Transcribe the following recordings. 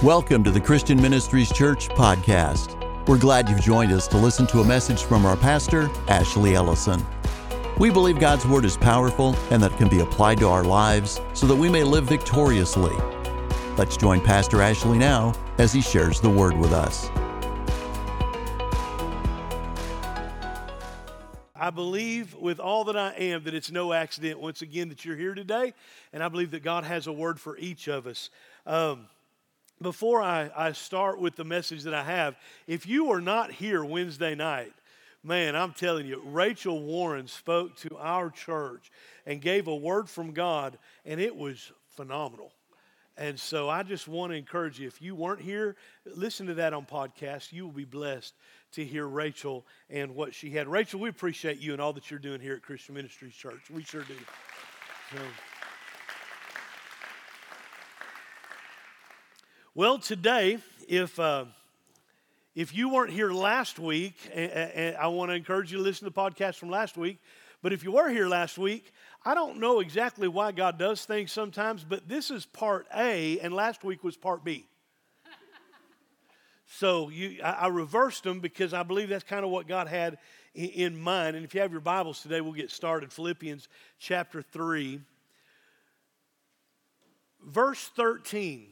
Welcome to the Christian Ministries Church podcast. We're glad you've joined us to listen to a message from our pastor, Ashley Ellison. We believe God's Word is powerful and that it can be applied to our lives so that we may live victoriously. Let's join Pastor Ashley now as he shares the Word with us. I believe with all that I am that it's no accident once again that you're here today, and I believe that God has a word for each of us. Before I start with the message that I have, if you were not here Wednesday night, man, I'm telling you, Rachel Warren spoke to our church and gave a word from God, and it was phenomenal. And so I just want to encourage you, if you weren't here, listen to that on podcast. You will be blessed to hear Rachel and what she had. Rachel, we appreciate you and all that you're doing here at Christian Ministries Church. We sure do. Well, today, if you weren't here last week, and I want to encourage you to listen to the podcast from last week, but if you were here last week, I don't know exactly why God does things sometimes, but this is part A, and last week was part B. So I reversed them because I believe that's kind of what God had in mind. And if you have your Bibles today, we'll get started. Philippians chapter 3, verse 13.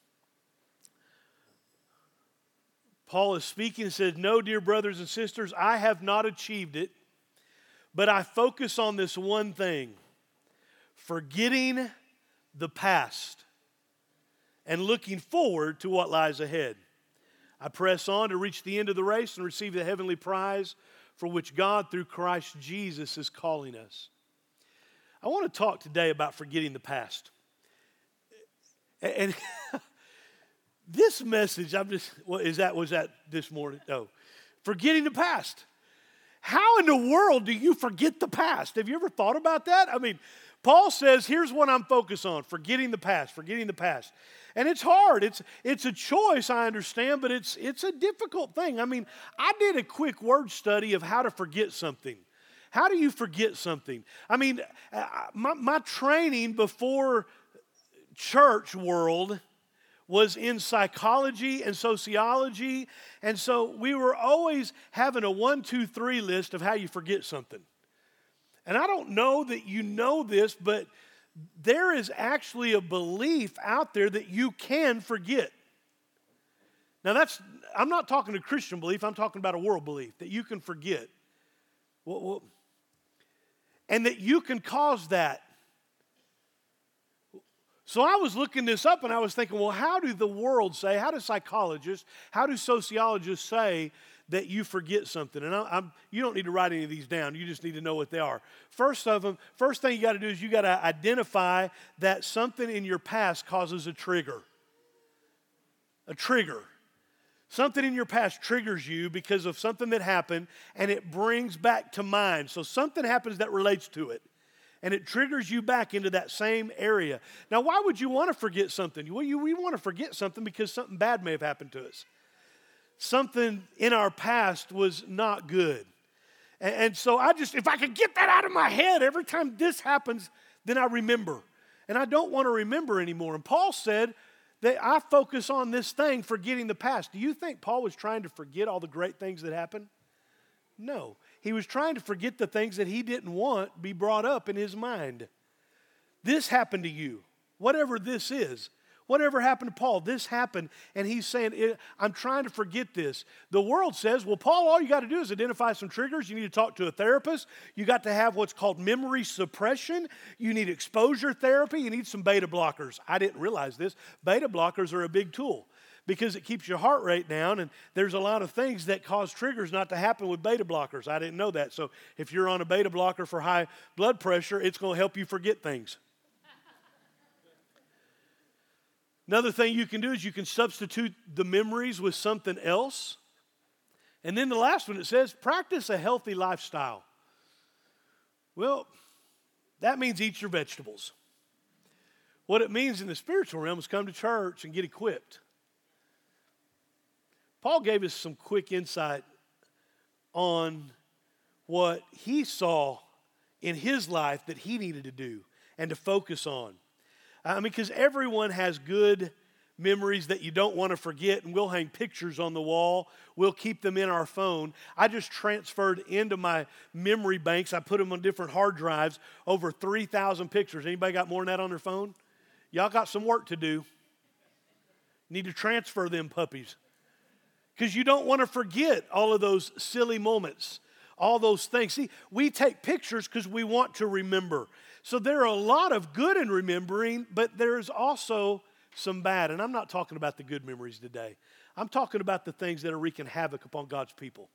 Paul is speaking and says, "No, dear brothers and sisters, I have not achieved it, but I focus on this one thing, forgetting the past and looking forward to what lies ahead. I press on to reach the end of the race and receive the heavenly prize for which God, through Christ Jesus, is calling us." I want to talk today about forgetting the past. And this message, was that this morning? No. Forgetting the past. How in the world do you forget the past? Have you ever thought about that? I mean, Paul says, here's what I'm focused on, forgetting the past. And it's hard. It's a choice, I understand, but it's a difficult thing. I mean, I did a quick word study of how to forget something. How do you forget something? I mean, my training before church world was in psychology and sociology, and so we were always having a 1, 2, 3 list of how you forget something. And I don't know that you know this, but there is actually a belief out there that you can forget. Now I'm not talking a Christian belief, I'm talking about a world belief, that you can forget. And that you can cause that. So I was looking this up and I was thinking, well, how do the world say, how do psychologists, how do sociologists say that you forget something? And you don't need to write any of these down. You just need to know what they are. First thing you got to do is you got to identify that something in your past causes a trigger. A trigger. Something in your past triggers you because of something that happened and it brings back to mind. So something happens that relates to it. And it triggers you back into that same area. Now, why would you want to forget something? Well, we want to forget something because something bad may have happened to us. Something in our past was not good. And so if I could get that out of my head, every time this happens, then I remember. And I don't want to remember anymore. And Paul said that I focus on this thing, forgetting the past. Do you think Paul was trying to forget all the great things that happened? No. He was trying to forget the things that he didn't want be brought up in his mind. This happened to you, whatever this is. Whatever happened to Paul, this happened, and he's saying, I'm trying to forget this. The world says, well, Paul, all you got to do is identify some triggers. You need to talk to a therapist. You got to have what's called memory suppression. You need exposure therapy. You need some beta blockers. I didn't realize this. Beta blockers are a big tool, because it keeps your heart rate down, and there's a lot of things that cause triggers not to happen with beta blockers. I didn't know that. So if you're on a beta blocker for high blood pressure, it's going to help you forget things. Another thing you can do is you can substitute the memories with something else. And then the last one, it says, practice a healthy lifestyle. Well, that means eat your vegetables. What it means in the spiritual realm is come to church and get equipped. Paul gave us some quick insight on what he saw in his life that he needed to do and to focus on. I mean, because everyone has good memories that you don't want to forget, and we'll hang pictures on the wall. We'll keep them in our phone. I just transferred into my memory banks. I put them on different hard drives, over 3,000 pictures. Anybody got more than that on their phone? Y'all got some work to do. Need to transfer them puppies. Because you don't want to forget all of those silly moments, all those things. See, we take pictures because we want to remember. So there are a lot of good in remembering, but there's also some bad. And I'm not talking about the good memories today. I'm talking about the things that are wreaking havoc upon God's people.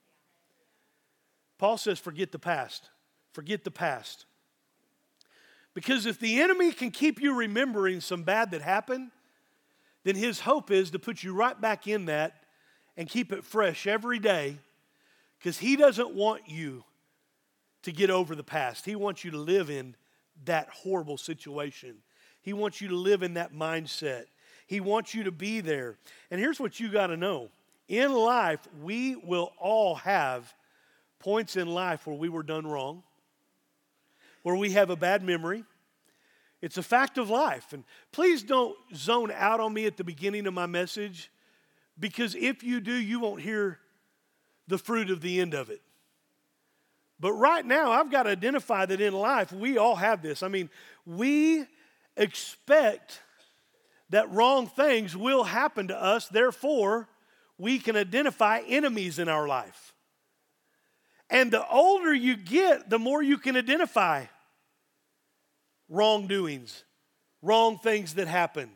Paul says, forget the past. Forget the past. Because if the enemy can keep you remembering some bad that happened, then his hope is to put you right back in that and keep it fresh every day, because he doesn't want you to get over the past. He wants you to live in that horrible situation. He wants you to live in that mindset. He wants you to be there. And here's what you got to know. In life, we will all have points in life where we were done wrong, where we have a bad memory. It's a fact of life. And please don't zone out on me at the beginning of my message, because if you do, you won't hear the fruit of the end of it. But right now, I've got to identify that in life, we all have this. I mean, we expect that wrong things will happen to us. Therefore, we can identify enemies in our life. And the older you get, the more you can identify wrongdoings, wrong things that happen.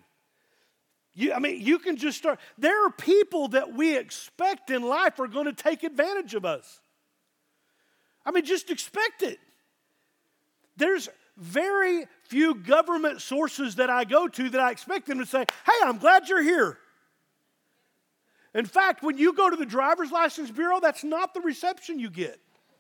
You can just start. There are people that we expect in life are going to take advantage of us. Just expect it. There's very few government sources that I go to that I expect them to say, hey, I'm glad you're here. In fact, when you go to the driver's license bureau, that's not the reception you get.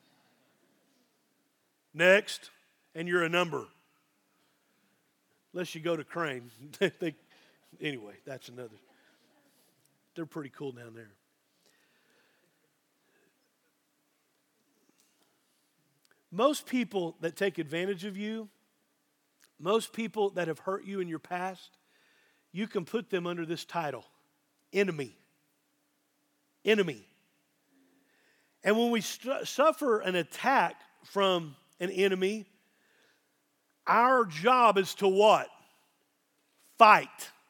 Next, and you're a number. Unless you go to Crane. Anyway, that's another. They're pretty cool down there. Most people that take advantage of you, most people that have hurt you in your past, you can put them under this title, enemy. Enemy. And when we suffer an attack from an enemy, our job is to what? Fight.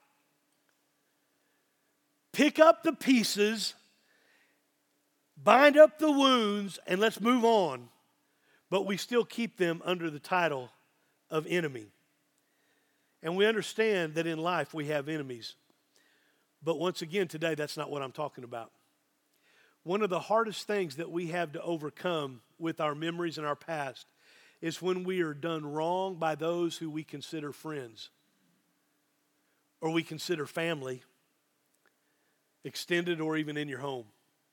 Pick up the pieces, bind up the wounds, and let's move on. But we still keep them under the title of enemy. And we understand that in life we have enemies. But once again, today, that's not what I'm talking about. One of the hardest things that we have to overcome with our memories and our past is when we are done wrong by those who we consider friends or we consider family, extended or even in your home.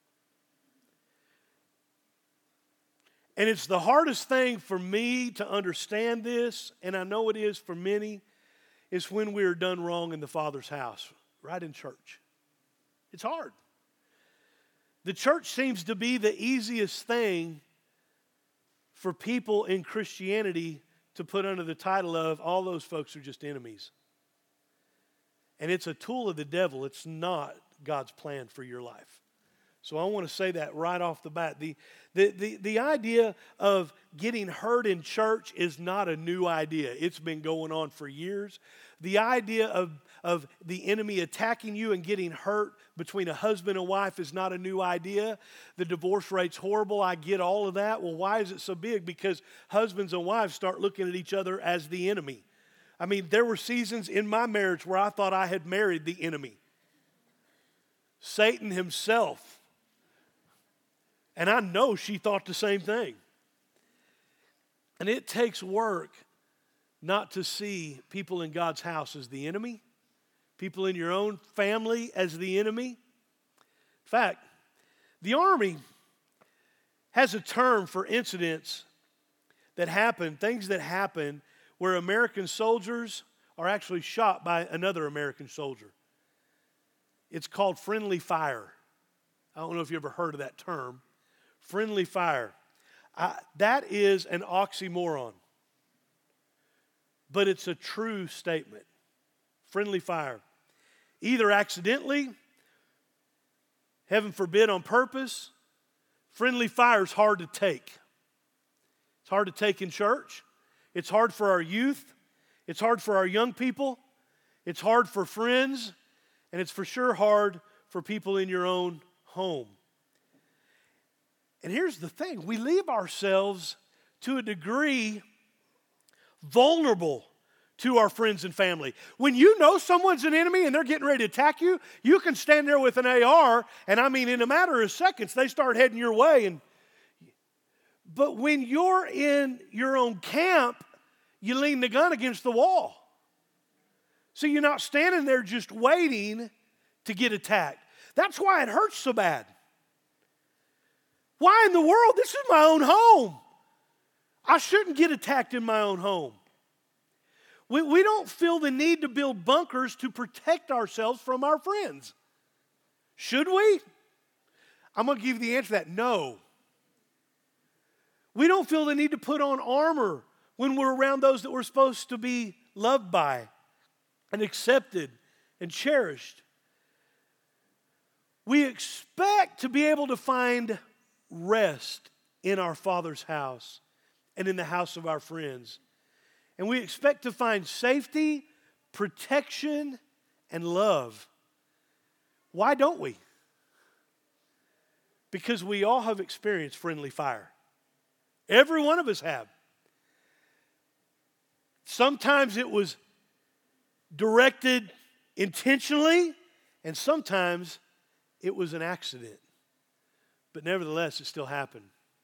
And it's the hardest thing for me to understand this, and I know it is for many, is when we are done wrong in the Father's house, right in church. It's hard. The church seems to be the easiest thing for people in Christianity to put under the title of all those folks are just enemies. And it's a tool of the devil. It's not God's plan for your life. So I want to say that right off the bat. The idea of getting hurt in church is not a new idea. It's been going on for years. The idea of the enemy attacking you and getting hurt between a husband and wife is not a new idea. The divorce rate's horrible. I get all of that. Well, why is it so big? Because husbands and wives start looking at each other as the enemy. There were seasons in my marriage where I thought I had married the enemy. Satan himself. And I know she thought the same thing. And it takes work not to see people in God's house as the enemy, people in your own family as the enemy. In fact, the Army has a term for incidents that happen, things that happen where American soldiers are actually shot by another American soldier. It's called friendly fire. I don't know if you ever heard of that term. Friendly fire. That is an oxymoron. But it's a true statement. Friendly fire. either accidentally, heaven forbid on purpose. Friendly fire is hard to take. It's hard to take in church. It's hard for our youth. It's hard for our young people. It's hard for friends. And it's for sure hard for people in your own home. And here's the thing. We leave ourselves to a degree vulnerable to our friends and family. When you know someone's an enemy and they're getting ready to attack you, you can stand there with an AR, and I mean, in a matter of seconds, they start heading your way. But when you're in your own camp, you lean the gun against the wall. So you're not standing there just waiting to get attacked. That's why it hurts so bad. Why in the world? This is my own home. I shouldn't get attacked in my own home. We don't feel the need to build bunkers to protect ourselves from our friends. Should we? I'm going to give you the answer to that. No. We don't feel the need to put on armor when we're around those that we're supposed to be loved by and accepted and cherished. We expect to be able to find rest in our Father's house and in the house of our friends. And we expect to find safety, protection, and love. Why don't we? Because we all have experienced friendly fire. Every one of us have. Sometimes it was directed intentionally, and sometimes it was an accident. But nevertheless, it still happened.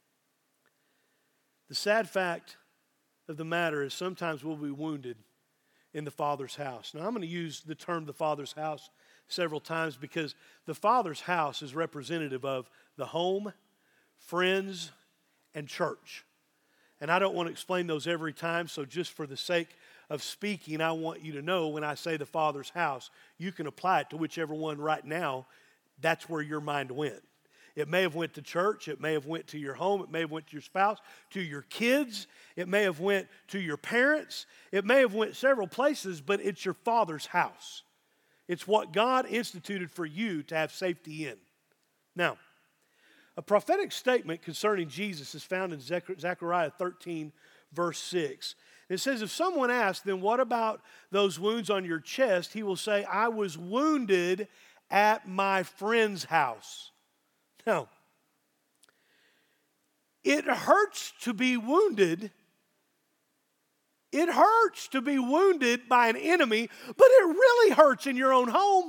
The sad fact of the matter is sometimes we'll be wounded in the Father's house. Now, I'm going to use the term the Father's house several times because the Father's house is representative of the home, friends, and church. And I don't want to explain those every time, so just for the sake of speaking, I want you to know when I say the Father's house, you can apply it to whichever one right now. That's where your mind went. It may have went to church. It may have went to your home. It may have went to your spouse, to your kids. It may have went to your parents. It may have went several places, but it's your Father's house. It's what God instituted for you to have safety in. Now, a prophetic statement concerning Jesus is found in Zechariah 13, verse 6. It says, if someone asks, then what about those wounds on your chest? He will say, I was wounded at my friend's house. Now, it hurts to be wounded. It hurts to be wounded by an enemy, but it really hurts in your own home.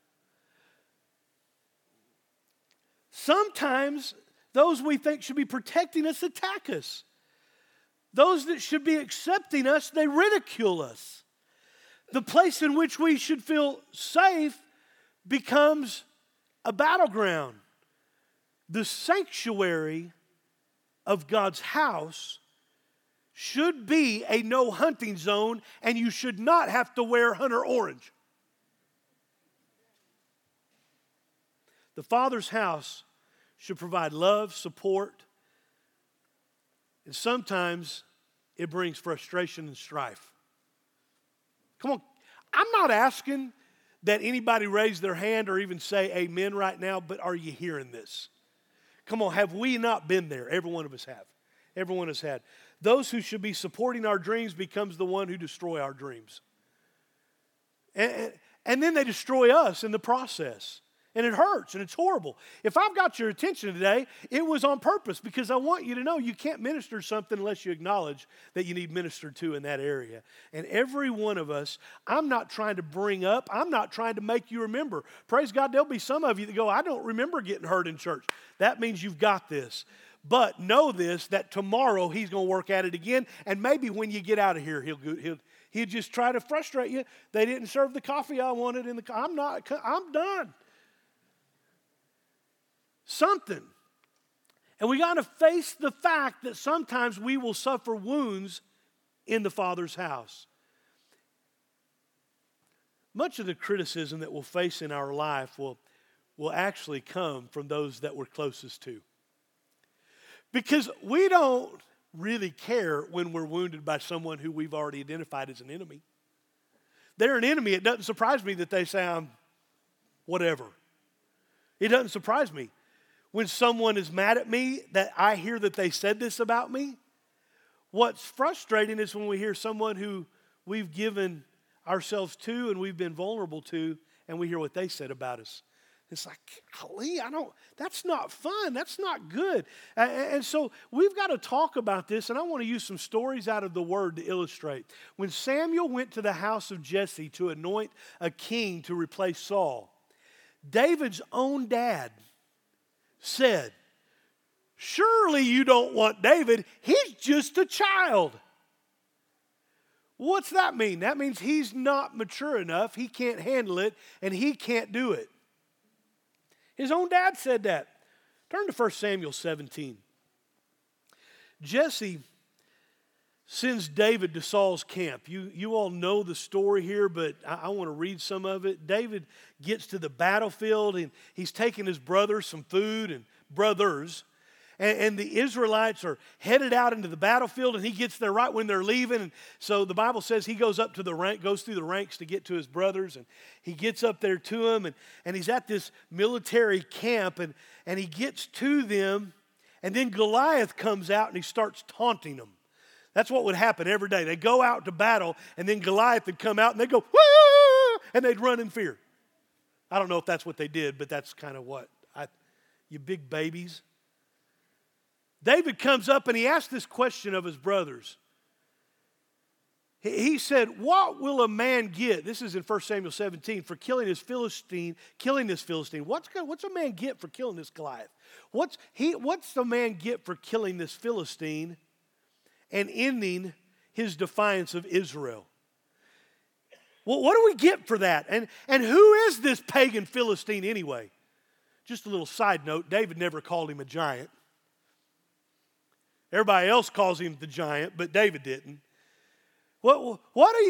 Sometimes those we think should be protecting us attack us. Those that should be accepting us, they ridicule us. The place in which we should feel safe becomes a battleground. The sanctuary of God's house should be a no hunting zone, and you should not have to wear hunter orange. The Father's house should provide love, support, and sometimes it brings frustration and strife. Come on, I'm not asking that anybody raise their hand or even say amen right now, but are you hearing this? Come on, have we not been there? Every one of us have. Everyone has had. Those who should be supporting our dreams becomes the one who destroy our dreams. And then they destroy us in the process. And it hurts and it's horrible. If I've got your attention today, it was on purpose because I want you to know you can't minister something unless you acknowledge that you need ministered to in that area. And every one of us, I'm not trying to bring up, I'm not trying to make you remember. Praise God, there'll be some of you that go, I don't remember getting hurt in church. That means you've got this. But know this, that tomorrow he's going to work at it again. And maybe when you get out of here, he'll just try to frustrate you. They didn't serve the coffee I wanted in the I'm done. Something. And we got to face the fact that sometimes we will suffer wounds in the Father's house. Much of the criticism that we'll face in our life will actually come from those that we're closest to. Because we don't really care when we're wounded by someone who we've already identified as an enemy. They're an enemy. It doesn't surprise me that they say, whatever. It doesn't surprise me. When someone is mad at me, that I hear that they said this about me. What's frustrating is when we hear someone who we've given ourselves to and we've been vulnerable to, and we hear what they said about us. It's like, golly, that's not fun. That's not good. And so we've got to talk about this, and I want to use some stories out of the Word to illustrate. When Samuel went to the house of Jesse to anoint a king to replace Saul, David's own dad said, surely you don't want David. He's just a child. What's that mean? That means he's not mature enough, he can't handle it, and he can't do it. His own dad said that. Turn to 1 Samuel 17. Jesse sends David to Saul's camp. You all know the story here, but I want to read some of it. David gets to the battlefield, and he's taking his brothers some food, and and the Israelites are headed out into the battlefield, and he gets there right when they're leaving. And so the Bible says he goes up to the rank, goes through the ranks to get to his brothers, and he gets up there to them, and he's at this military camp, and he gets to them, and then Goliath comes out and he starts taunting them. That's what would happen every day. They go out to battle, and then Goliath would come out, and they'd go, woo, and they'd run in fear. I don't know if that's what they did, but that's kind of what. You big babies. David comes up and he asks this question of his brothers. He said, what will a man get? This is in 1 Samuel 17, for killing this Philistine. What's a man get for killing this Goliath? What's the man get for killing this Philistine and ending his defiance of Israel? Well, what do we get for that? And who is this pagan Philistine anyway? Just a little side note, David never called him a giant. Everybody else calls him the giant, but David didn't. What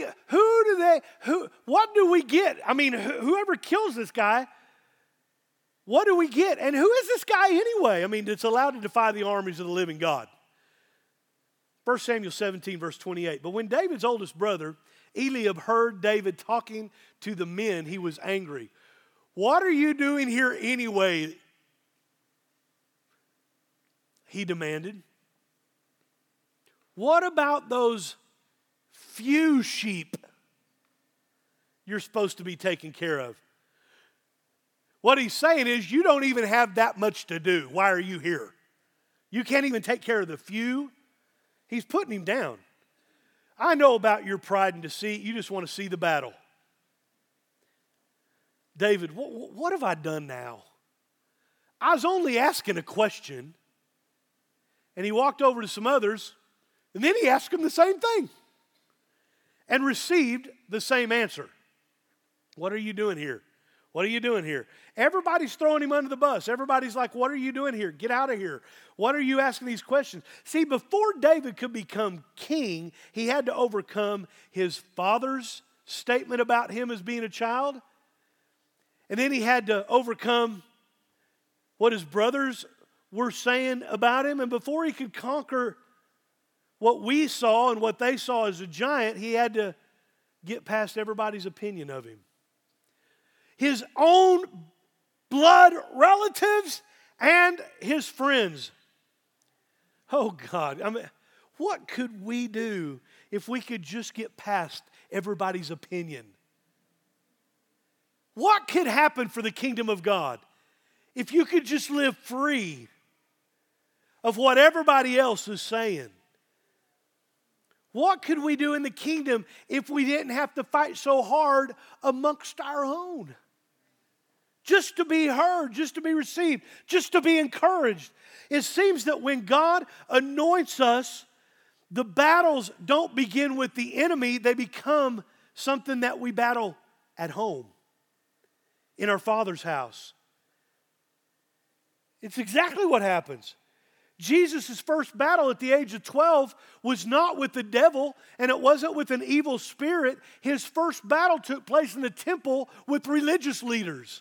do we get? I mean, whoever kills this guy, what do we get? And who is this guy anyway? I mean, it's allowed to defy the armies of the living God. 1 Samuel 17, verse 28. But when David's oldest brother, Eliab, heard David talking to the men, he was angry. What are you doing here anyway? He demanded. What about those few sheep you're supposed to be taking care of? What he's saying is, you don't even have that much to do. Why are you here? You can't even take care of the few. He's putting him down. I know about your pride and deceit. You just want to see the battle. David, what have I done now? I was only asking a question. And he walked over to some others, and then he asked them the same thing and received the same answer. What are you doing here? What are you doing here? Everybody's throwing him under the bus. Everybody's like, what are you doing here? Get out of here. What are you asking these questions? See, before David could become king, he had to overcome his father's statement about him as being a child. And then he had to overcome what his brothers were saying about him. And before he could conquer what we saw and what they saw as a giant, he had to get past everybody's opinion of him. His own blood relatives and his friends. Oh God, I mean, what could we do if we could just get past everybody's opinion? What could happen for the kingdom of God if you could just live free of what everybody else is saying? What could we do in the kingdom if we didn't have to fight so hard amongst our own? Just to be heard, just to be received, just to be encouraged. It seems that when God anoints us, the battles don't begin with the enemy. They become something that we battle at home, in our Father's house. It's exactly what happens. Jesus' first battle at the age of 12 was not with the devil, and it wasn't with an evil spirit. His first battle took place in the temple with religious leaders.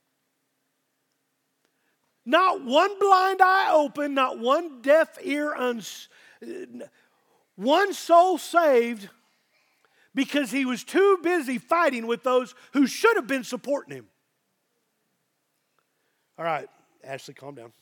Not one blind eye open, not one deaf ear, one soul saved because he was too busy fighting with those who should have been supporting him. All right, Ashley, calm down.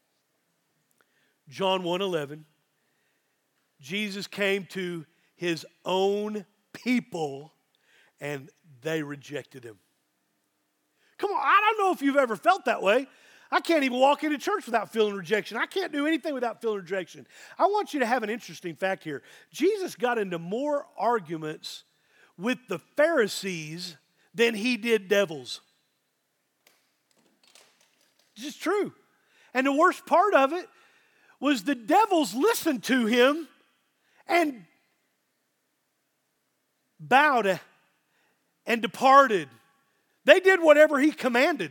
John 1:11. Jesus came to his own people, and they rejected him. Come on, I don't know if you've ever felt that way. I can't even walk into church without feeling rejection. I can't do anything without feeling rejection. I want you to have an interesting fact here. Jesus got into more arguments with the Pharisees than he did devils. It's just true. And the worst part of it was the devils listened to him and bowed and departed. They did whatever he commanded.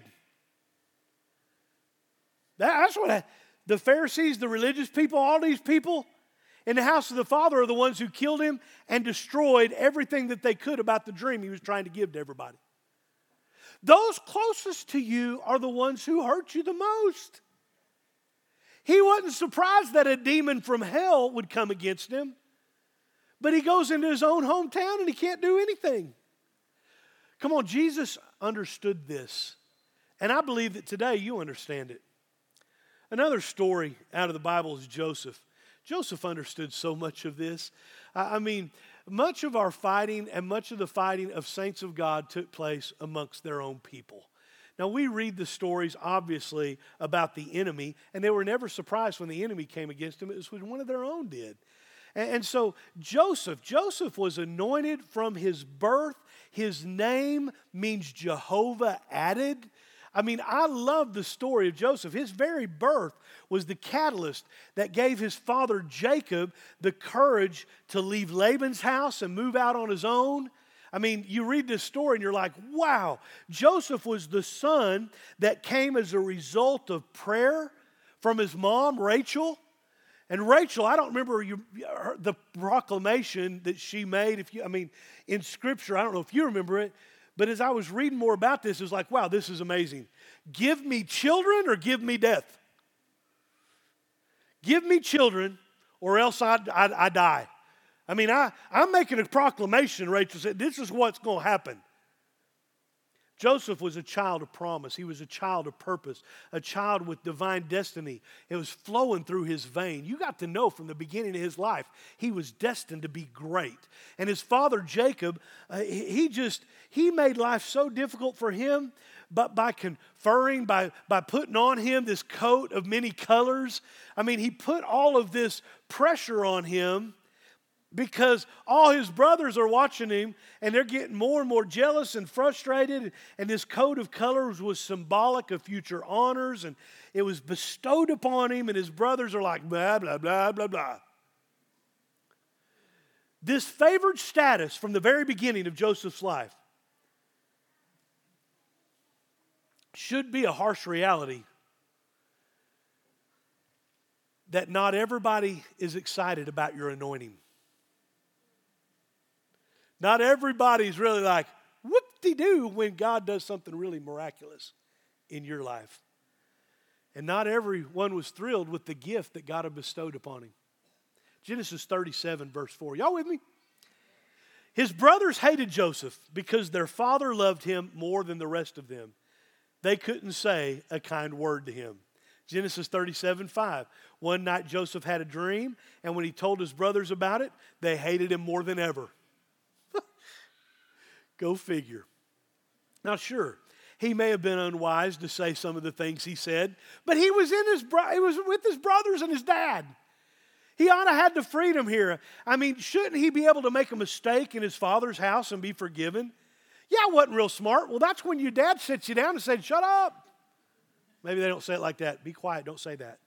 That's what the Pharisees, the religious people, all these people in the house of the Father are the ones who killed him and destroyed everything that they could about the dream he was trying to give to everybody. Those closest to you are the ones who hurt you the most. He wasn't surprised that a demon from hell would come against him, but he goes into his own hometown and he can't do anything. Come on, Jesus understood this, and I believe that today you understand it. Another story out of the Bible is Joseph. Joseph understood so much of this. I mean, much of our fighting and much of the fighting of saints of God took place amongst their own people. Now, we read the stories, obviously, about the enemy, and they were never surprised when the enemy came against them. It was when one of their own did. And so Joseph was anointed from his birth. His name means Jehovah added. I mean, I love the story of Joseph. His very birth was the catalyst that gave his father Jacob the courage to leave Laban's house and move out on his own. I mean, you read this story and you're like, wow, Joseph was the son that came as a result of prayer from his mom, Rachel. And Rachel, I don't remember the proclamation that she made. In Scripture, I don't know if you remember it. But as I was reading more about this, it was like, wow, this is amazing. Give me children or give me death. Give me children or else I die. I mean, I'm making a proclamation, Rachel said, this is what's going to happen. Joseph was a child of promise. He was a child of purpose, a child with divine destiny. It was flowing through his vein. You got to know from the beginning of his life, he was destined to be great. And his father, Jacob, he made life so difficult for him, but by conferring, by putting on him this coat of many colors, I mean, he put all of this pressure on him because all his brothers are watching him and they're getting more and more jealous and frustrated. And this coat of colors was symbolic of future honors, and it was bestowed upon him, and his brothers are like, blah, blah, blah, blah, blah. This favored status from the very beginning of Joseph's life should be a harsh reality that not everybody is excited about your anointing. Not everybody's really like, whoop-de-doo, when God does something really miraculous in your life. And not everyone was thrilled with the gift that God had bestowed upon him. Genesis 37, verse 4. Y'all with me? His brothers hated Joseph because their father loved him more than the rest of them. They couldn't say a kind word to him. Genesis 37, 5. One night Joseph had a dream, and when he told his brothers about it, they hated him more than ever. Go figure. Now, sure, he may have been unwise to say some of the things he said, but he was with his brothers and his dad. He ought to have had the freedom here. I mean, shouldn't he be able to make a mistake in his father's house and be forgiven? Yeah, I wasn't real smart. Well, that's when your dad sits you down and said, shut up. Maybe they don't say it like that. Be quiet. Don't say that.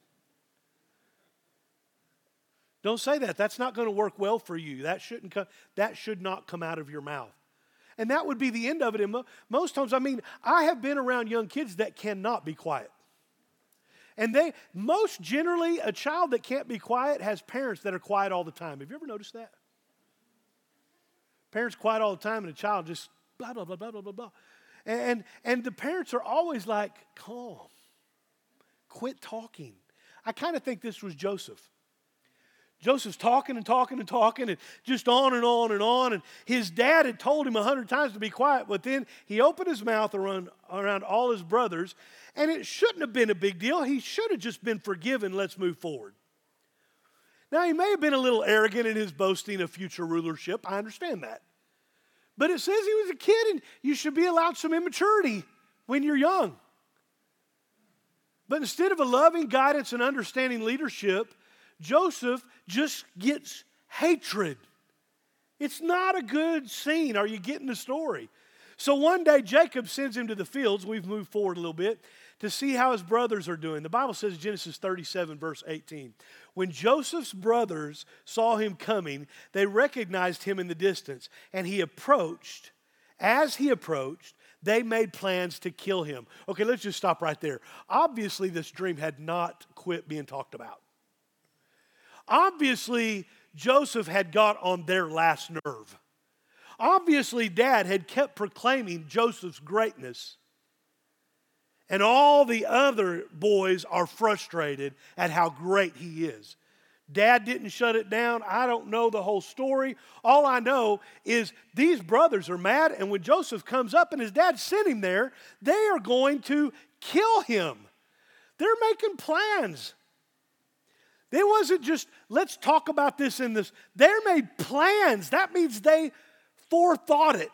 Don't say that. That's not going to work well for you. That should not come out of your mouth. And that would be the end of it. And most times, I mean, I have been around young kids that cannot be quiet. And most generally, a child that can't be quiet has parents that are quiet all the time. Have you ever noticed that? Parents quiet all the time and a child just blah, blah, blah, blah, blah, blah, blah. And the parents are always like, calm, quit talking. I kind of think this was Joseph. Joseph's talking and talking and talking and just on and on and on. And his dad had told him 100 times to be quiet, but then he opened his mouth around all his brothers, and it shouldn't have been a big deal. He should have just been forgiven. Let's move forward. Now, he may have been a little arrogant in his boasting of future rulership. I understand that. But it says he was a kid, and you should be allowed some immaturity when you're young. But instead of a loving guidance and understanding leadership, Joseph just gets hatred. It's not a good scene. Are you getting the story? So one day, Jacob sends him to the fields. We've moved forward a little bit to see how his brothers are doing. The Bible says, Genesis 37, verse 18, when Joseph's brothers saw him coming, they recognized him in the distance, and he approached. As he approached, they made plans to kill him. Okay, let's just stop right there. Obviously, this dream had not quit being talked about. Obviously, Joseph had got on their last nerve. Obviously, Dad had kept proclaiming Joseph's greatness. And all the other boys are frustrated at how great he is. Dad didn't shut it down. I don't know the whole story. All I know is these brothers are mad, and when Joseph comes up and his dad sent him there, they are going to kill him. They're making plans. It wasn't just, let's talk about this in this. They made plans. That means they forethought it.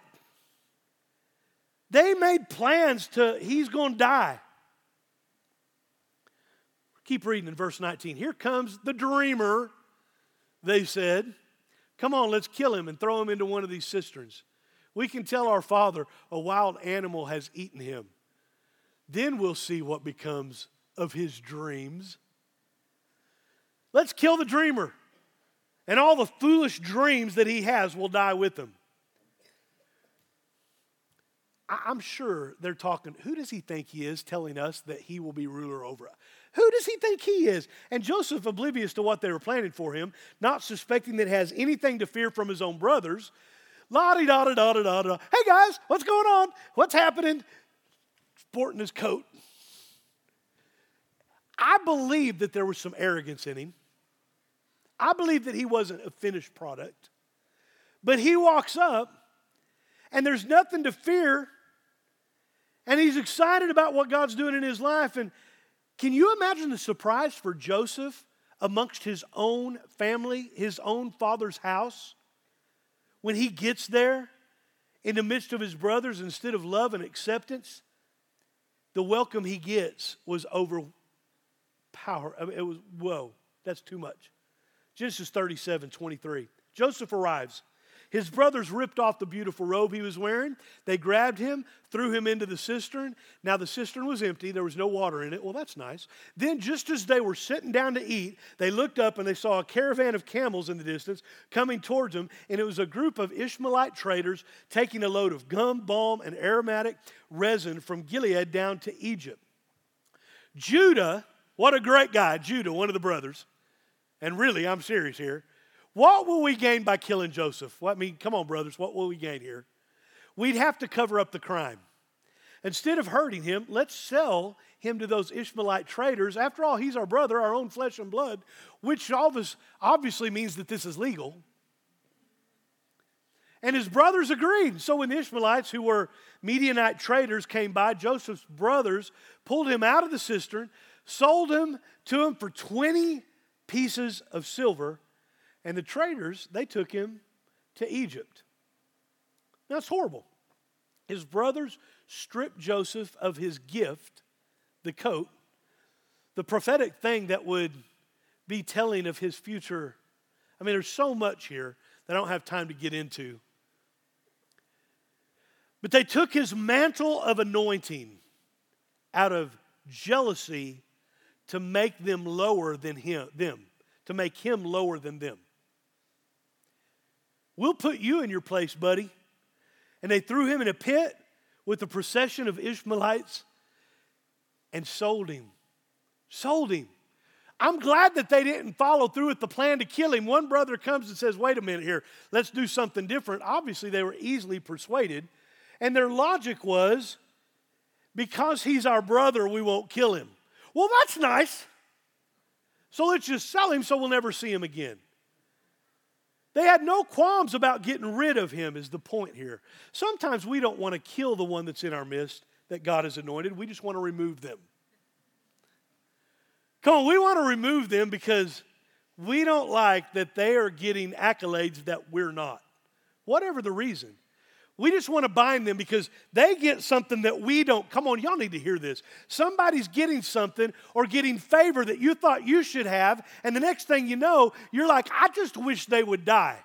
They made plans he's going to die. Keep reading in verse 19. Here comes the dreamer, they said. Come on, let's kill him and throw him into one of these cisterns. We can tell our father a wild animal has eaten him. Then we'll see what becomes of his dreams. Let's kill the dreamer, and all the foolish dreams that he has will die with him. I'm sure they're talking, who does he think he is telling us that he will be ruler over us? Who does he think he is? And Joseph, oblivious to what they were planning for him, not suspecting that he has anything to fear from his own brothers, la-di-da-da-da-da-da-da. Hey guys, what's going on? What's happening? Sporting his coat. I believe that there was some arrogance in him. I believe that he wasn't a finished product. But he walks up, and there's nothing to fear, and he's excited about what God's doing in his life. And can you imagine the surprise for Joseph amongst his own family, his own father's house, when he gets there in the midst of his brothers? Instead of love and acceptance, the welcome he gets was overpower. I mean, it was, whoa, that's too much. Genesis 37, 23. Joseph arrives. His brothers ripped off the beautiful robe he was wearing. They grabbed him, threw him into the cistern. Now the cistern was empty. There was no water in it. Well, that's nice. Then just as they were sitting down to eat, they looked up and they saw a caravan of camels in the distance coming towards them. And it was a group of Ishmaelite traders taking a load of gum, balm, and aromatic resin from Gilead down to Egypt. Judah, what a great guy, Judah, one of the brothers. And really, I'm serious here. What will we gain by killing Joseph? Well, I mean, come on, brothers, what will we gain here? We'd have to cover up the crime. Instead of hurting him, let's sell him to those Ishmaelite traders. After all, he's our brother, our own flesh and blood, which all this obviously means that this is legal. And his brothers agreed. So when the Ishmaelites, who were Midianite traders, came by, Joseph's brothers pulled him out of the cistern, sold him to him for 20 pieces of silver, and the traders, they took him to Egypt. That's horrible. His brothers stripped Joseph of his gift, the coat, the prophetic thing that would be telling of his future. I mean, there's so much here that I don't have time to get into. But they took his mantle of anointing out of jealousy to make them lower than them, to make him lower than them. We'll put you in your place, buddy. And they threw him in a pit with a procession of Ishmaelites and sold him. Sold him. I'm glad that they didn't follow through with the plan to kill him. One brother comes and says, wait a minute here, let's do something different. Obviously, they were easily persuaded. And their logic was, because he's our brother, we won't kill him. Well, that's nice. So let's just sell him so we'll never see him again. They had no qualms about getting rid of him, is the point here. Sometimes we don't want to kill the one that's in our midst that God has anointed. We just want to remove them. Come on, we want to remove them because we don't like that they are getting accolades that we're not. Whatever the reason. We just want to bind them because they get something that we don't. Come on, y'all need to hear this. Somebody's getting something or getting favor that you thought you should have, and the next thing you know, you're like, I just wish they would die.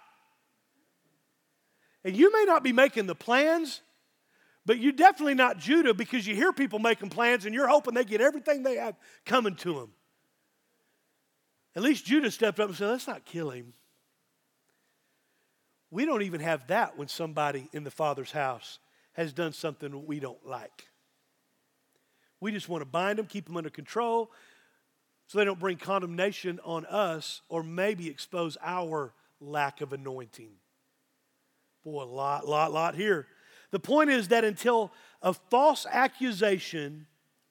And you may not be making the plans, but you're definitely not Judah because you hear people making plans and you're hoping they get everything they have coming to them. At least Judah stepped up and said, let's not kill him. We don't even have that when somebody in the Father's house has done something we don't like. We just want to bind them, keep them under control so they don't bring condemnation on us or maybe expose our lack of anointing. Boy, a lot here. The point is that until a false accusation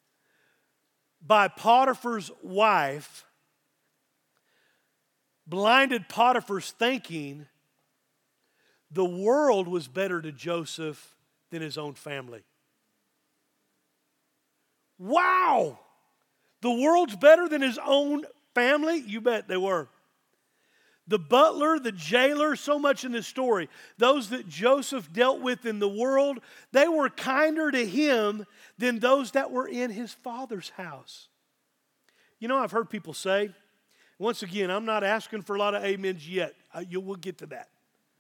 by Potiphar's wife blinded Potiphar's thinking, the world was better to Joseph than his own family. Wow! The world's better than his own family? You bet they were. The butler, the jailer, so much in this story, those that Joseph dealt with in the world, they were kinder to him than those that were in his father's house. You know, I've heard people say, once again, I'm not asking for a lot of amens yet. We'll get to that.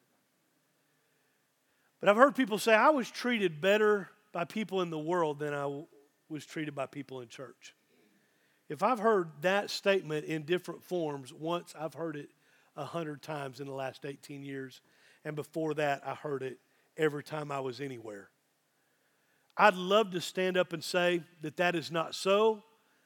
But I've heard people say, I was treated better by people in the world than I was treated by people in church. If I've heard that statement in different forms once, I've heard it 100 times in the last 18 years. And before that, I heard it every time I was anywhere. I'd love to stand up and say that that is not so.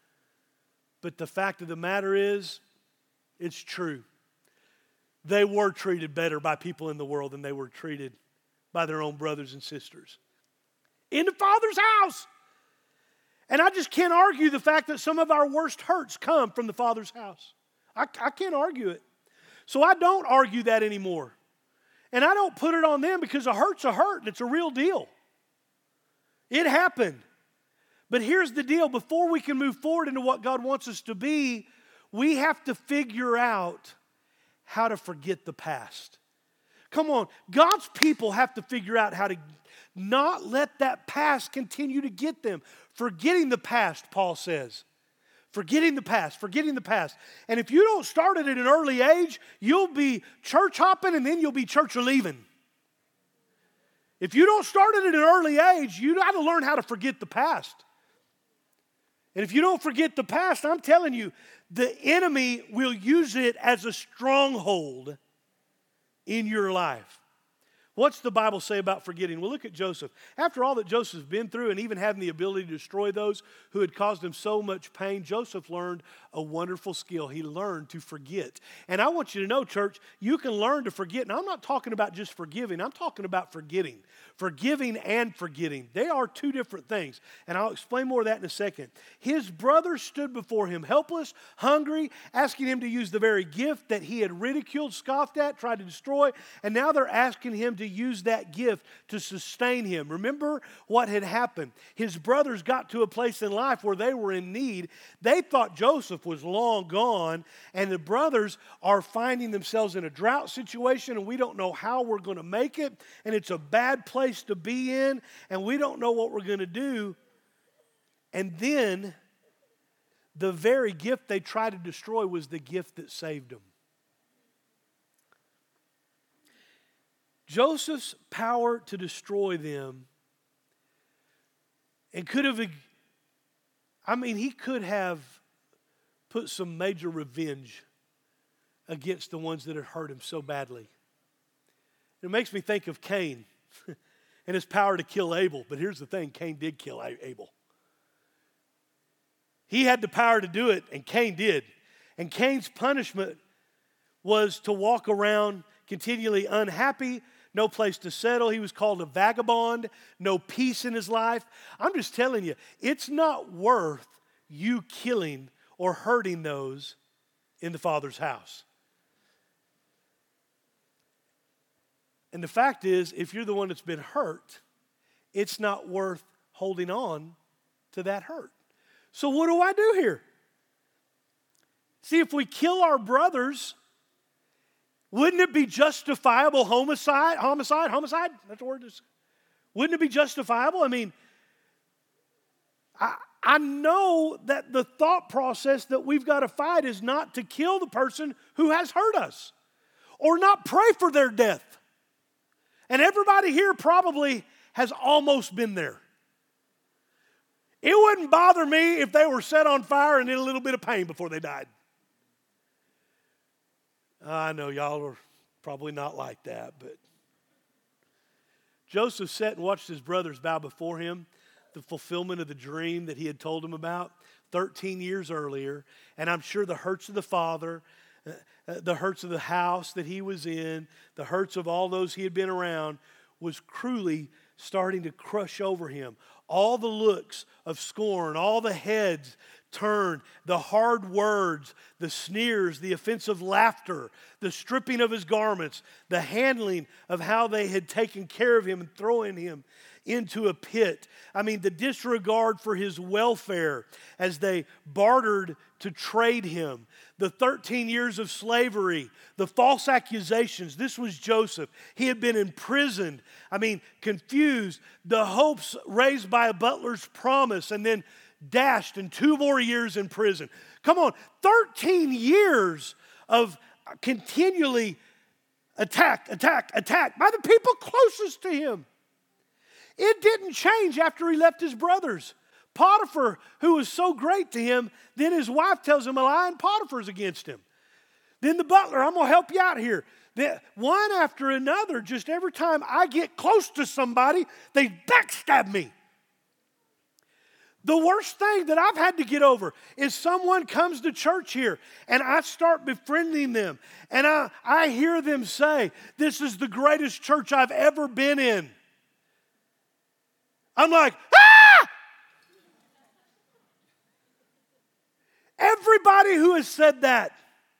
But the fact of the matter is, it's true. They were treated better by people in the world than they were treated by their own brothers and sisters in the Father's house. And I just can't argue the fact that some of our worst hurts come from the Father's house. I can't argue it. So I don't argue that anymore. And I don't put it on them because a hurt's a hurt and it's a real deal. It happened. But here's the deal. Before we can move forward into what God wants us to be, we have to figure out how to forget the past. Come on, God's people have to figure out how to not let that past continue to get them. Forgetting the past, Paul says. Forgetting the past, forgetting the past. And if you don't start it at an early age, you'll be church hopping and then you'll be church leaving. If you don't start it at an early age, you got to learn how to forget the past. And if you don't forget the past, I'm telling you, the enemy will use it as a stronghold in your life. What's the Bible say about forgetting? Well, look at Joseph. After all that Joseph's been through and even having the ability to destroy those who had caused him so much pain, Joseph learned a wonderful skill. He learned to forget. And I want you to know, church, you can learn to forget. And I'm not talking about just forgiving. I'm talking about forgetting. Forgiving and forgetting. They are two different things. And I'll explain more of that in a second. His brothers stood before him helpless, hungry, asking him to use the very gift that he had ridiculed, scoffed at, tried to destroy. And now they're asking him to use that gift to sustain him. Remember what had happened. His brothers got to a place in life where they were in need. They thought Joseph was long gone, and the brothers are finding themselves in a drought situation, and we don't know how we're going to make it, and it's a bad place to be in, and we don't know what we're going to do. And then the very gift they tried to destroy was the gift that saved them. Joseph's power to destroy them and he could have put some major revenge against the ones that had hurt him so badly. It makes me think of Cain and his power to kill Abel. But here's the thing, Cain did kill Abel. He had the power to do it, and Cain did. And Cain's punishment was to walk around continually unhappy, no place to settle. He was called a vagabond, no peace in his life. I'm just telling you, it's not worth you killing or hurting those in the Father's house. And the fact is, if you're the one that's been hurt, it's not worth holding on to that hurt. So what do I do here? See, if we kill our brothers, wouldn't it be justifiable homicide? That's the word. Wouldn't it be justifiable? I mean, I know that the thought process that we've got to fight is not to kill the person who has hurt us or not pray for their death. And everybody here probably has almost been there. It wouldn't bother me if they were set on fire and in a little bit of pain before they died. I know y'all are probably not like that, but Joseph sat and watched his brothers bow before him, the fulfillment of the dream that he had told them about 13 years earlier. And I'm sure the hurts of the father, the hurts of the house that he was in, the hurts of all those he had been around was cruelly starting to crush over him. All the looks of scorn, all the heads turned, the hard words, the sneers, the offensive laughter, the stripping of his garments, the handling of how they had taken care of him and throwing him into a pit. I mean, the disregard for his welfare as they bartered to trade him. The 13 years of slavery, the false accusations. This was Joseph. He had been imprisoned. I mean, confused. The hopes raised by a butler's promise and then dashed in 2 more years in prison. Come on, 13 years of continually attacked by the people closest to him. It didn't change after he left his brothers. Potiphar, who was so great to him, then his wife tells him a lie and Potiphar's against him. Then the butler, I'm going to help you out here. One after another, just every time I get close to somebody, they backstab me. The worst thing that I've had to get over is someone comes to church here and I start befriending them and I hear them say, this is the greatest church I've ever been in. I'm like, ah! Everybody who has said that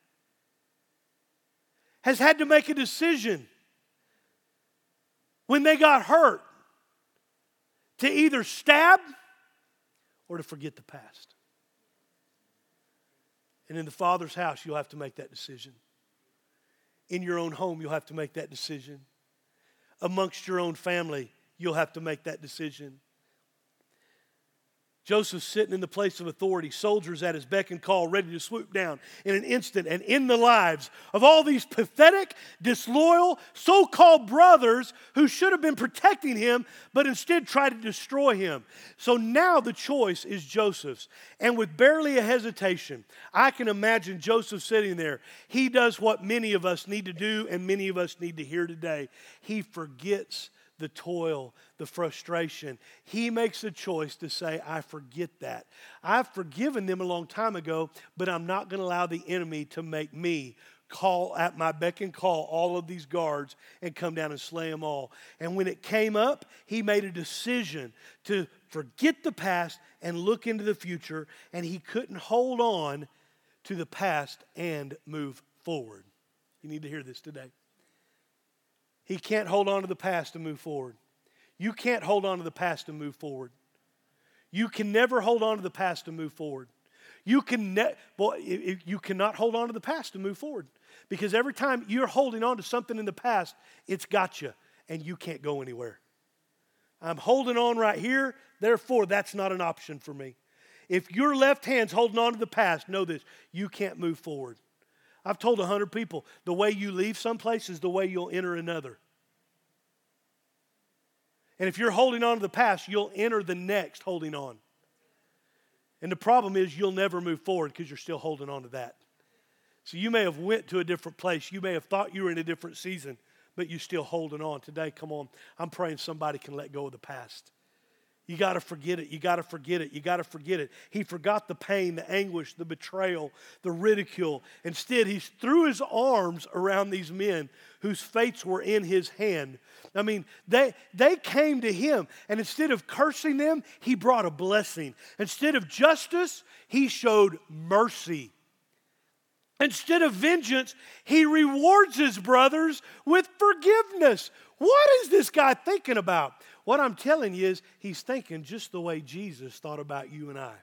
has had to make a decision when they got hurt to either stab or to forget the past. And in the Father's house, you'll have to make that decision. In your own home, you'll have to make that decision. Amongst your own family, you'll have to make that decision. Joseph's sitting in the place of authority, soldiers at his beck and call, ready to swoop down in an instant and end the lives of all these pathetic, disloyal, so-called brothers who should have been protecting him, but instead tried to destroy him. So now the choice is Joseph's. And with barely a hesitation, I can imagine Joseph sitting there. He does what many of us need to do and many of us need to hear today. He forgets the toil, the frustration. He makes a choice to say, I forget that. I've forgiven them a long time ago, but I'm not going to allow the enemy to make me call at my beck and call all of these guards and come down and slay them all. And when it came up, he made a decision to forget the past and look into the future, and he couldn't hold on to the past and move forward. You need to hear this today. He can't hold on to the past and move forward. You can't hold on to the past and move forward. You can never hold on to the past and move forward. You cannot hold on to the past and move forward. Because every time you're holding on to something in the past, it's got you, and you can't go anywhere. I'm holding on right here, therefore that's not an option for me. If your left hand's holding on to the past, know this, you can't move forward. I've told 100 people, the way you leave someplace is the way you'll enter another. And if you're holding on to the past, you'll enter the next holding on. And the problem is you'll never move forward because you're still holding on to that. So you may have went to a different place. You may have thought you were in a different season, but you're still holding on. Today, come on, I'm praying somebody can let go of the past. You got to forget it. You got to forget it. You got to forget it. He forgot the pain, the anguish, the betrayal, the ridicule. Instead, he threw his arms around these men whose fates were in his hand. I mean, they came to him, and instead of cursing them, he brought a blessing. Instead of justice, he showed mercy. Instead of vengeance, he rewards his brothers with forgiveness. What is this guy thinking about? What I'm telling you is he's thinking just the way Jesus thought about you and I.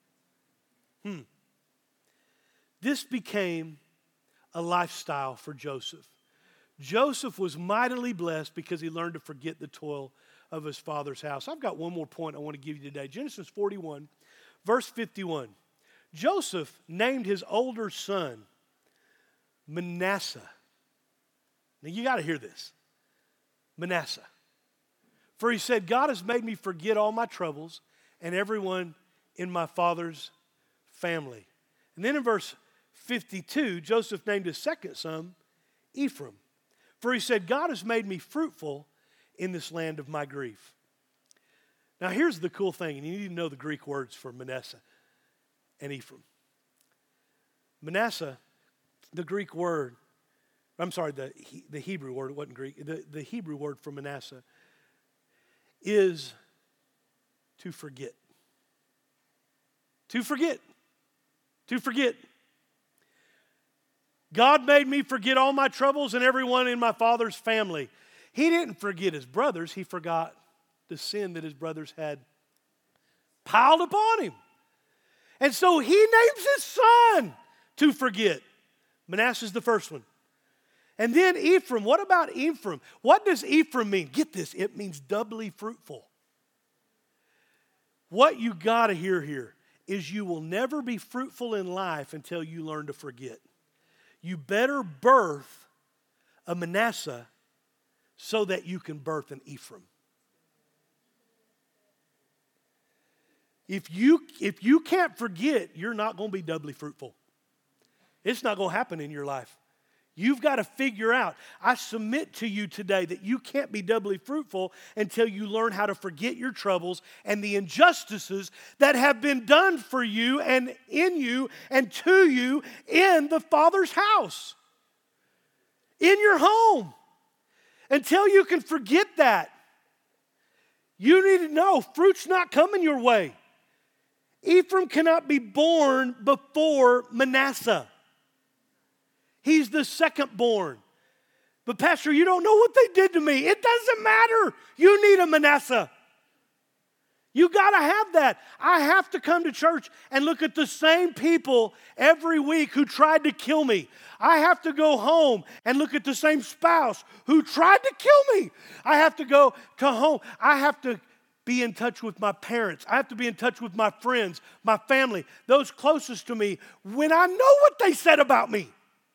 This became a lifestyle for Joseph. Joseph was mightily blessed because he learned to forget the toil of his father's house. I've got one more point I want to give you today. Genesis 41, verse 51. Joseph named his older son Manasseh. Now you got to hear this. Manasseh. For he said, God has made me forget all my troubles and everyone in my father's family. And then in verse 52, Joseph named his second son Ephraim. For he said, God has made me fruitful in this land of my grief. Now here's the cool thing, and you need to know the Greek words for Manasseh and Ephraim. Manasseh, the Greek word, I'm sorry, the Hebrew word, it wasn't Greek. The Hebrew word for Manasseh is to forget. To forget. To forget. God made me forget all my troubles and everyone in my father's family. He didn't forget his brothers. He forgot the sin that his brothers had piled upon him. And so he names his son to forget. Manasseh's the first one. And then Ephraim. What about Ephraim? What does Ephraim mean? Get this. It means doubly fruitful. What you got to hear here is you will never be fruitful in life until you learn to forget. You better birth a Manasseh so that you can birth an Ephraim. If you can't forget, you're not going to be doubly fruitful. It's not going to happen in your life. You've got to figure out. I submit to you today that you can't be doubly fruitful until you learn how to forget your troubles and the injustices that have been done for you and in you and to you in the Father's house, in your home. Until you can forget that, you need to know fruit's not coming your way. Ephraim cannot be born before Manasseh. He's the second born. But Pastor, you don't know what they did to me. It doesn't matter. You need a Manasseh. You got to have that. I have to come to church and look at the same people every week who tried to kill me. I have to go home and look at the same spouse who tried to kill me. I have to go to home. I have to be in touch with my parents. I have to be in touch with my friends, my family, those closest to me when I know what they said about me.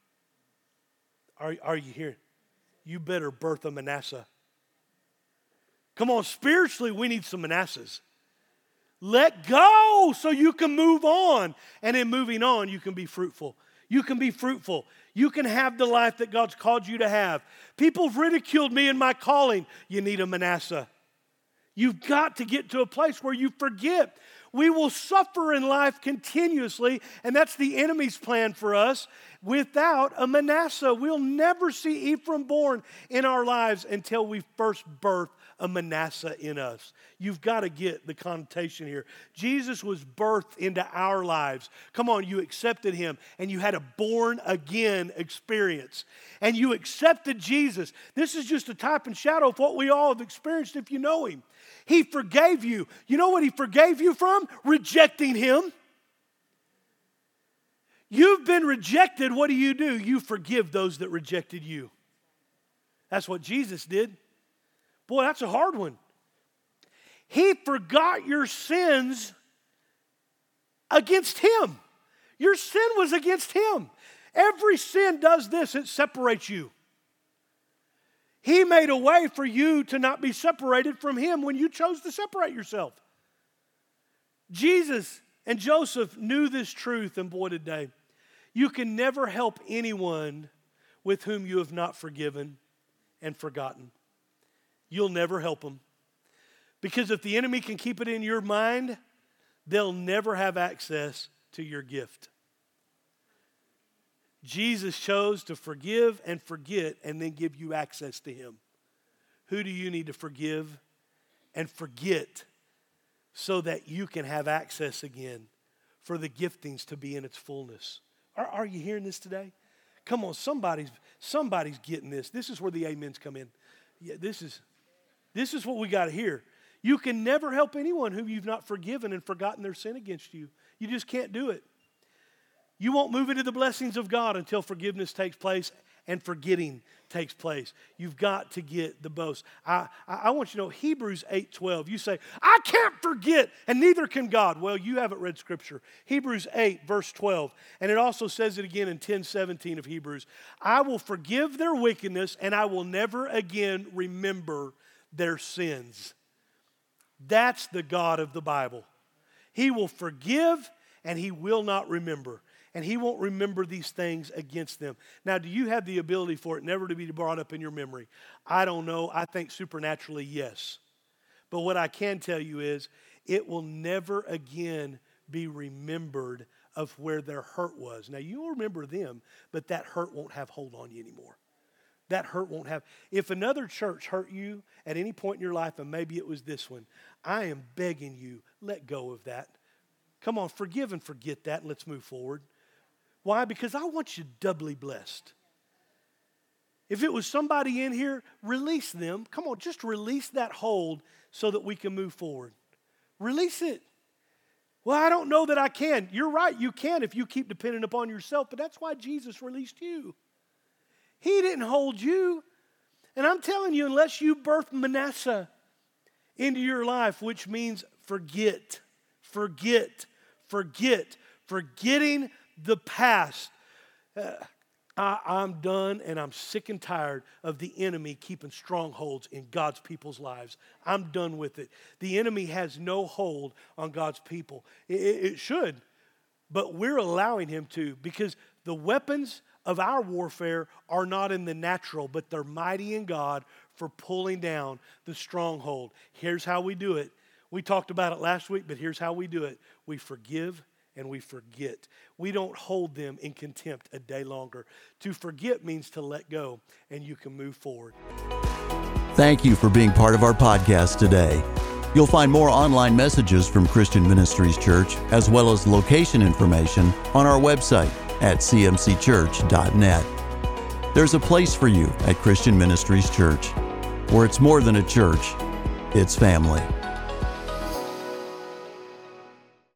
Are you here? You better birth a Manasseh. Come on, spiritually, we need some Manassehs. Let go so you can move on. And in moving on, you can be fruitful. You can be fruitful. You can have the life that God's called you to have. People have ridiculed me in my calling. You need a Manasseh. You've got to get to a place where you forget. We will suffer in life continuously, and that's the enemy's plan for us. Without a Manasseh, we'll never see Ephraim born in our lives until we first birth a Manasseh in us. You've got to get the connotation here. Jesus was birthed into our lives. Come on, you accepted him, and you had a born-again experience. And you accepted Jesus. This is just a type and shadow of what we all have experienced if you know him. He forgave you. You know what he forgave you from? Rejecting him. You've been rejected. What do? You forgive those that rejected you. That's what Jesus did. Boy, that's a hard one. He forgot your sins against him. Your sin was against him. Every sin does this. It separates you. He made a way for you to not be separated from him when you chose to separate yourself. Jesus and Joseph knew this truth, and boy, today, you can never help anyone with whom you have not forgiven and forgotten. You'll never help them. Because if the enemy can keep it in your mind, they'll never have access to your gift. Jesus chose to forgive and forget and then give you access to him. Who do you need to forgive and forget so that you can have access again for the giftings to be in its fullness? Are you hearing this today? Come on, somebody's getting this. This is where the amens come in. Yeah, this is what we got to hear. You can never help anyone whom you've not forgiven and forgotten their sin against you. You just can't do it. You won't move into the blessings of God until forgiveness takes place and forgetting takes place. You've got to get the boast. I want you to know Hebrews 8:12. You say, I can't forget, and neither can God. Well, you haven't read Scripture. Hebrews 8, verse 12. And it also says it again in 10:17 of Hebrews. I will forgive their wickedness, and I will never again remember their sins. That's the God of the Bible. He will forgive, and He will not remember. And He won't remember these things against them. Now, do you have the ability for it never to be brought up in your memory? I don't know. I think supernaturally, yes. But what I can tell you is it will never again be remembered of where their hurt was. Now, you'll remember them, but that hurt won't have hold on you anymore. That hurt won't have. If another church hurt you at any point in your life, and maybe it was this one, I am begging you, let go of that. Come on, forgive and forget that, and let's move forward. Why? Because I want you doubly blessed. If it was somebody in here, release them. Come on, just release that hold so that we can move forward. Release it. Well, I don't know that I can. You're right, you can if you keep depending upon yourself, but that's why Jesus released you. He didn't hold you. And I'm telling you, unless you birth Manasseh into your life, which means forgetting the past. I'm done, and I'm sick and tired of the enemy keeping strongholds in God's people's lives. I'm done with it. The enemy has no hold on God's people. It should, but we're allowing him to, because the weapons of our warfare are not in the natural, but they're mighty in God for pulling down the stronghold. Here's how we do it. We talked about it last week, but here's how we do it. We forgive and we forget. We don't hold them in contempt a day longer. To forget means to let go, and you can move forward. Thank you for being part of our podcast today. You'll find more online messages from Christian Ministries Church, as well as location information, on our website at cmcchurch.net. There's a place for you at Christian Ministries Church, where it's more than a church, it's family.